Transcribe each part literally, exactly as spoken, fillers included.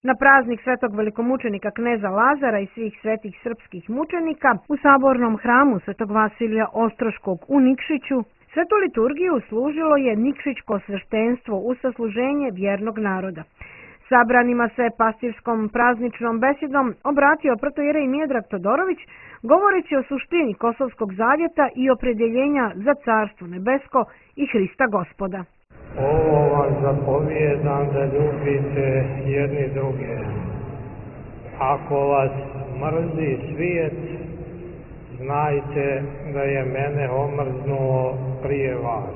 Na praznik svetog velikomučenika kneza Lazara i svih svetih srpskih mučenika u sabornom hramu svetog Vasilija Ostroškog u Nikšiću svetu liturgiju služilo je Nikšićko sveštenstvo u sasluženje vjernog naroda. Sabranima se pastirskom prazničnom besedom obratio protoijerej Miodrag Todorović, govoreći o suštini Kosovskog zavjeta i opredjeljenja za Carstvo nebesko i Hrista Gospoda. Ovo vam zapovijedam da ljubite jedni druge. Ako vas mrzi svijet, znajte da je mene omrznuo prije vas.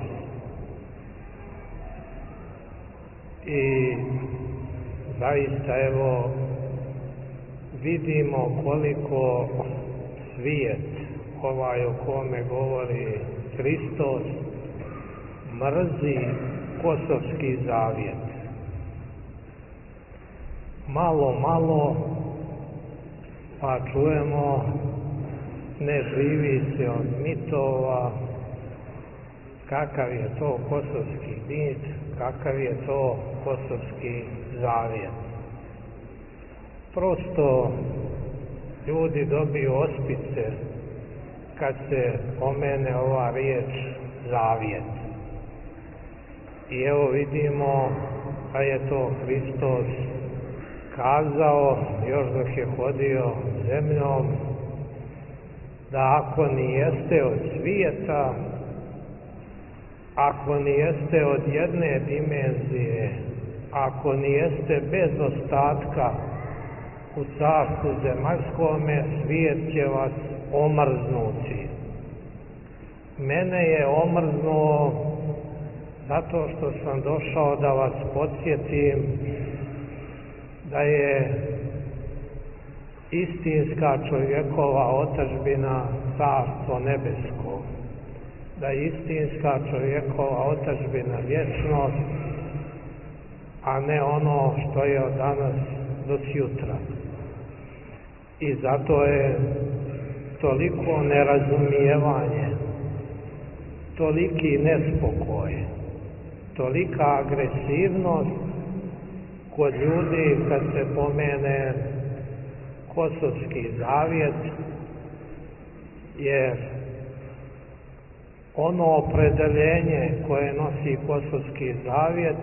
I zaista evo vidimo koliko svijet, ovaj o kome govori Hristos, mrzi Kosovski zavjet. Malo, malo, pa čujemo, ne živi se od mitova, kakav je to kosovski mit, kakav je to Kosovski zavjet. Prosto ljudi dobiju ospice kad se pomene ova riječ zavjet. I evo vidimo da je to Hristos kazao još dok je hodio zemljom, da ako ni jeste od svijeta, ako ni jeste od jedne dimenzije, ako ni jeste bez ostatka u carstvu zemaljskome, svijet će vas omrznuti. Mene je omrznuo zato što sam došao da vas podsjetim da je istinska čovjekova otadžbina Carstvo nebesko, da je istinska čovjekova otadžbina vječnost, a ne ono što je od danas do sutra. I zato je toliko nerazumijevanje, toliki nespokoj, tolika agresivnost kod ljudi kad se pomene Kosovski zavjet, jer ono opredeljenje koje nosi Kosovski zavjet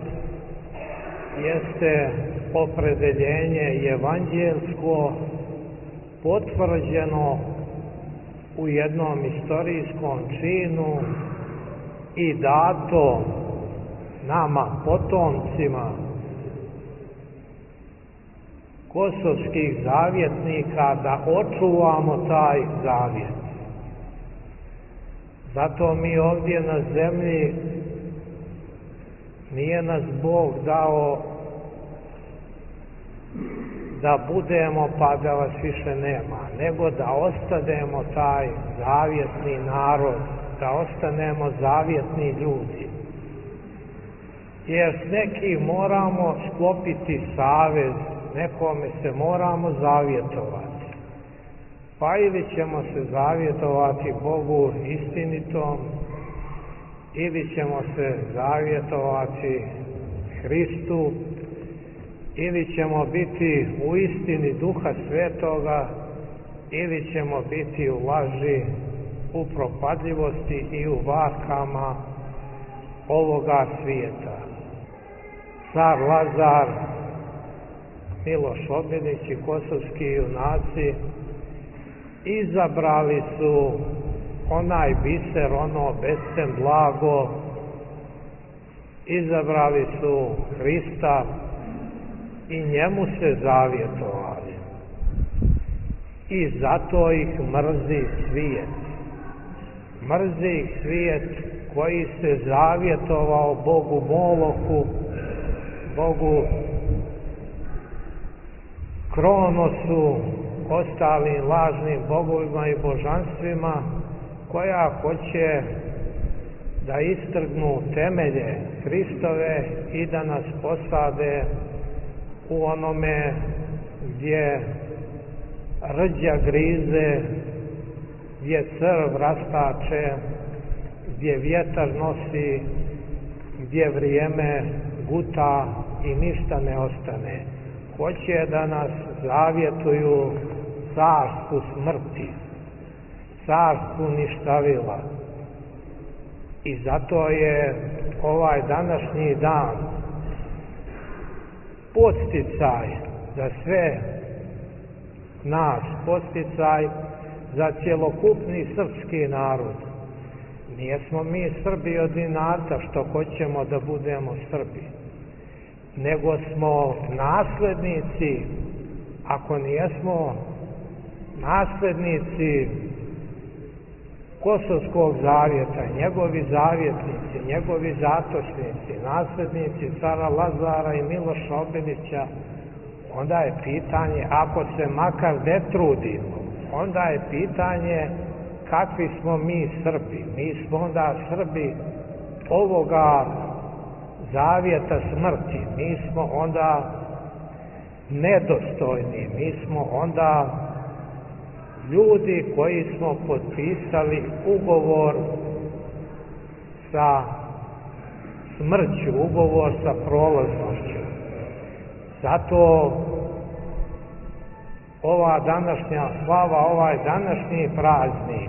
jeste opredeljenje evanđelsko potvrđeno u jednom istorijskom činu i dato nama potomcima kosovskih zavjetnika da očuvamo taj zavjet. Zato mi ovdje na zemlji nije nas Bog dao da budemo pa da vas više nema, nego da ostanemo taj zavjetni narod, da ostanemo zavjetni ljudi. Jer s nekim moramo sklopiti savez, nekome se moramo zavjetovati. Pa ili ćemo se zavjetovati Bogu istinitom, ili ćemo se zavjetovati Hristu, ili ćemo biti u istini Duha Svetoga, ili ćemo biti u laži, u propadljivosti i u varkama ovoga svijeta. Car Lazar, Miloš Obilić i kosovski junaci izabrali su onaj biser, ono bescen blago, izabrali su Hrista i njemu se zavjetovali. I zato ih mrzi svijet. Mrzi ih svijet koji se zavjetovao Bogu Molohu, Bogu Kronosu, ostalim lažnim bogovima i božanstvima, koja hoće da istrgnu temelje Hristove i da nas posade u onome gdje rđa grize, gdje crv rastače, gdje vjetar nosi, gdje vrijeme guta i ništa ne ostane. hoće da nas zavjetuju carstvu smrti, carstvu ništavila. I zato je ovaj današnji dan podsticaj za sve nas, podsticaj za cjelokupni srpski narod. Nijesmo mi Srbi od inata što hoćemo da budemo Srbi, nego smo naslednici, ako nijesmo naslednici Kosovskog zavjeta, njegovi zavjetnici, njegovi zatočnici, naslednici cara Lazara i Miloša Obilića, onda je pitanje, ako se makar ne trudimo, onda je pitanje kakvi smo mi Srbi. Mi smo onda Srbi ovoga zavjeta smrti, mi smo onda nedostojni, mi smo onda ljudi koji smo potpisali ugovor sa smrću, ugovor sa prolaznošću. Zato ova današnja slava, ovaj današnji praznik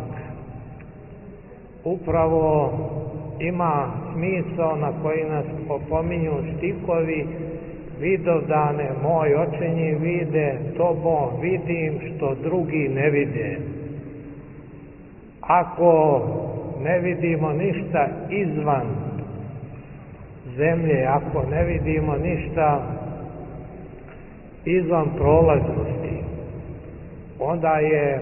upravo ima smisao na koji nas opominju stihovi: Vidovdane moj očenji vide, tobom vidim što drugi ne vide. Ako ne vidimo ništa izvan zemlje, ako ne vidimo ništa izvan prolaznosti, onda je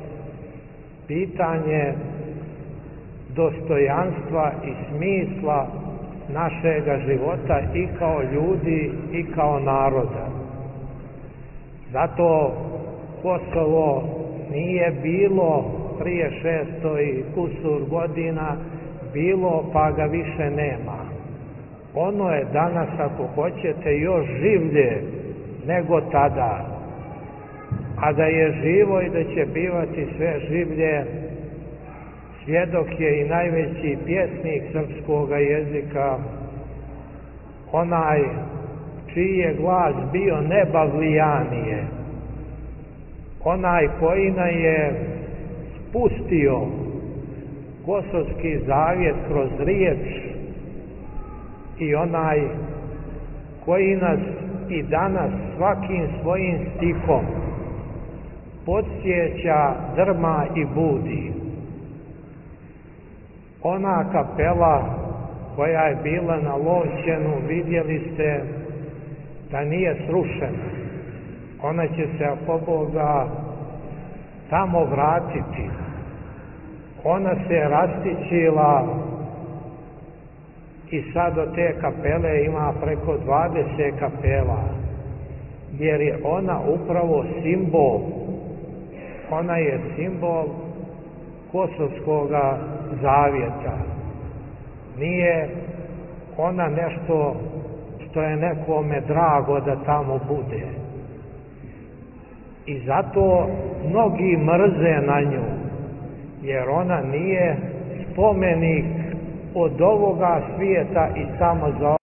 pitanje dostojanstva i smisla našega života i kao ljudi i kao naroda. Zato Kosovo nije bilo prije šesto i kusur godina, bilo pa ga više nema. Ono je danas, ako hoćete, još življe nego tada. A da je živo i da će bivati sve življe, svjedok je i najveći pjesnik srpskoga jezika, onaj čiji je glas bio nebavlijanije, onaj koji na je spustio Kosovski zavjet kroz riječ i onaj koji nas i danas svakim svojim stihom podsjeća, drma i budi. Ona kapela koja je bila na Lovćenu, vidjeli ste da nije srušena. Ona će se, ako Boga, tamo vratiti. Ona se rastičila i sad od te kapele ima preko dvadeset kapela, jer je ona upravo simbol, ona je simbol Kosovskoga zavjeta. Nije ona nešto što je nekome drago da tamo bude. I zato mnogi mrze na nju, jer ona nije spomenik od ovoga svijeta i samo za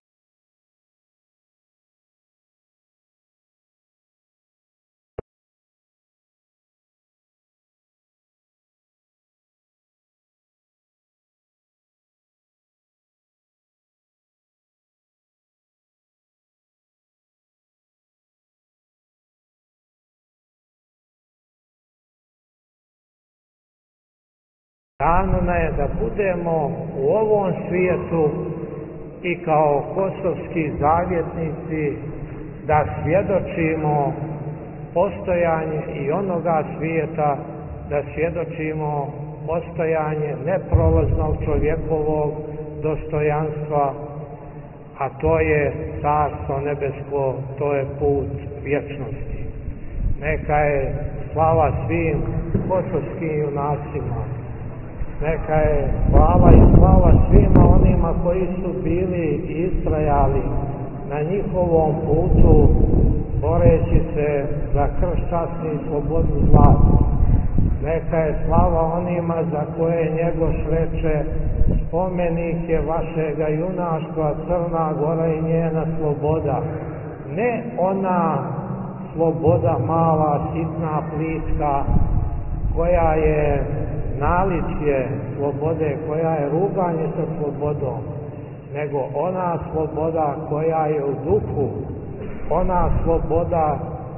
Dano je da budemo u ovom svijetu i kao kosovski zavjetnici da svjedočimo postojanje i onoga svijeta, da svjedočimo postojanje neprolaznog čovjekovog dostojanstva, a to je Carstvo nebesko, to je put vječnosti. Neka je slava svim kosovskim junacima. Neka je slava i slava svima onima koji su bili i istrajali na njihovom putu, boreći se za kršćanstvo i slobodu zlata. Neka je slava onima za koje Njegoš reče: spomenik je vašega junaštva Crna Gora i njena sloboda. Ne ona sloboda mala, sitna, plitka, koja je naličje slobode, koja je ruganje sa slobodom, nego ona sloboda koja je u duhu, ona sloboda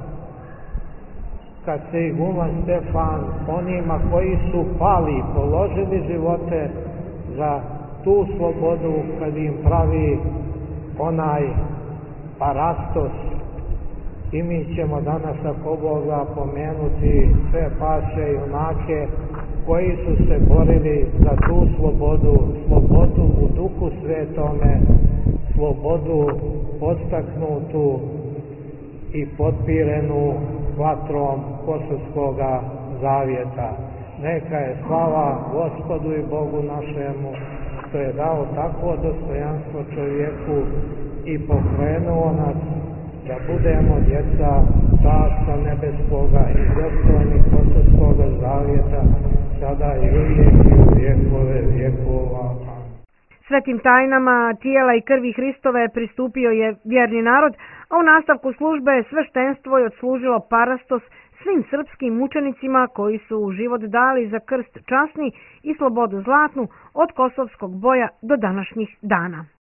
kad se iguman Stefan onima koji su pali, položili živote za tu slobodu, kad im pravi onaj parastos. I mi ćemo danas, ako Boga, pomenuti sve paše i junake koji su se borili za tu slobodu, slobodu u Duhu Svetome, slobodu podstaknutu i potpirenu vatrom Kosovskog zavjeta. Neka je slava Gospodu i Bogu našemu što je dao takvo dostojanstvo čovjeku i pokrenuo nas da budemo djeca Carstva nebeskoga i dostojni Kosovskog zavjeta, sada i uvijek i u vjekove vjekova. Svetim tajnama tijela i krvi Hristove pristupio je vjerni narod, a u nastavku službe sveštenstvo je odslužilo parastos svim srpskim mučenicima koji su život dali za krst časni i slobodu zlatnu od kosovskog boja do današnjih dana.